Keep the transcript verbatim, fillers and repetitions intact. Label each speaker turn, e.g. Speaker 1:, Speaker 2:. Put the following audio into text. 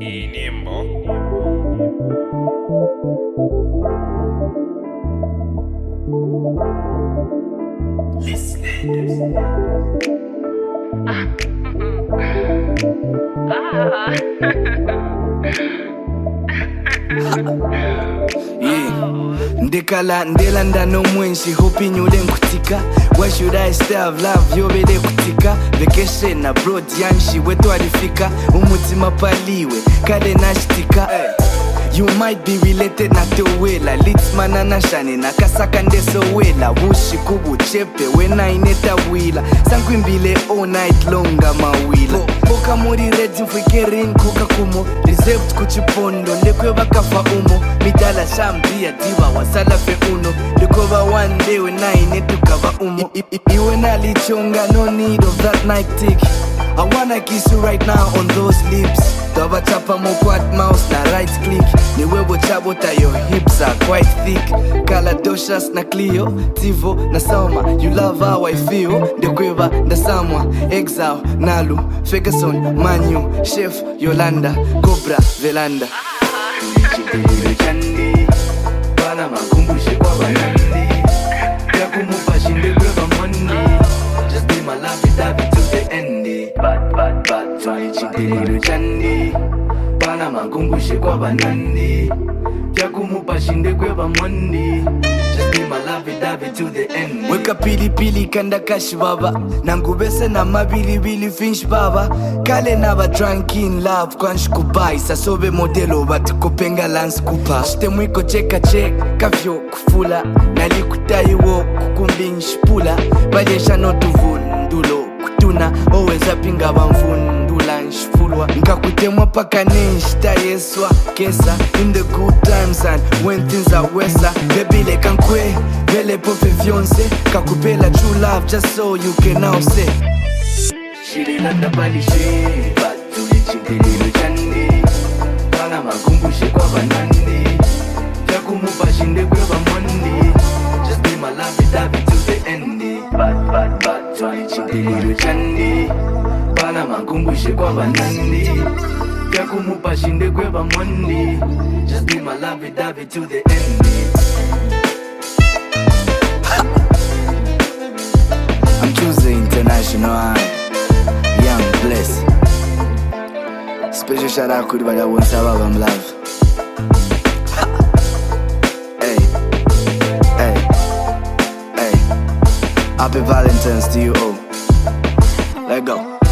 Speaker 1: Y Nimbo. Listeners.
Speaker 2: Yeah. Ndekala ndelanda nomwenshi hoping ule nkutika. Why should I stay of love yobele kutika. Vacation na broad yanshi wetu alifika. Umutima paliwe kale nashtika. You might be related na tewela. Litzmana na shane na kasaka ndeso wela. Wushi kubu chepe wena ineta wila. Sankuimbile all night longa mawila. Boka muri redi mfikerin kuka kumo. Reserved kuchipondo ndekwe bakafa umo. Midala shambia diwa wasala fe uno. Dekova one day wena inetu kava umo. Iwe na lichonga no need of that night tick. I wanna kiss you right now on those lips. Tova chapa mo quad mouse na right click. Ni webo chabota your hips are quite thick. Kaladoshas na Clio, Tivo na Soma. You love how I feel. Dekweva na Samwa, Exile, Nalu, Ferguson, Manu, Chef, Yolanda, Cobra, Velanda. Tulichitile chandi, bala makumbushe kwa banandi. Yakumupa shinde kweva mondi. Just be my lovey-dovey to the end. Bad, bad, bad, tulichitile chandi. Bala makumbushe kwa banandi. Yakumupa shinde kweva mondi. Just be my lovey-dovey to the end. Weka pili pili kanda kashi baba. Nangubese na mabili bili finch baba. Kale naba drunk in love kwanshi kubai. Sasobe modelo bati kupenga lance kupa. Shite mwiko cheka chek kavyo kufula. Nalikutayi wo kukumbinshi pula. Baliesha notuvundulo kutuna. Oweza pinga bamvundula nshifulwa. Nkakutemwa paka nenshita yeswa kesa. In the good times and when things are worse. Baby le kankwe, vele pofe fiance. Kakupela true love just so you can now say. Shirilanda balishe, batu lichindililo chandi. Bala makumbushe kwa banandi. Yakumupa shinde kweva mondi. Just be my lovey-dovey to the end. Bad, bad, bad, tulichindililo chandi. Bala makumbushe kwa banandi. Yakumupa shinde kweva mondi. Just be my lovey-dovey to the end. I'm choosing international. Young Bless. Special shout out to the one sabab I'm love. Hey, hey, hey. Happy Valentine's to you all. Let go.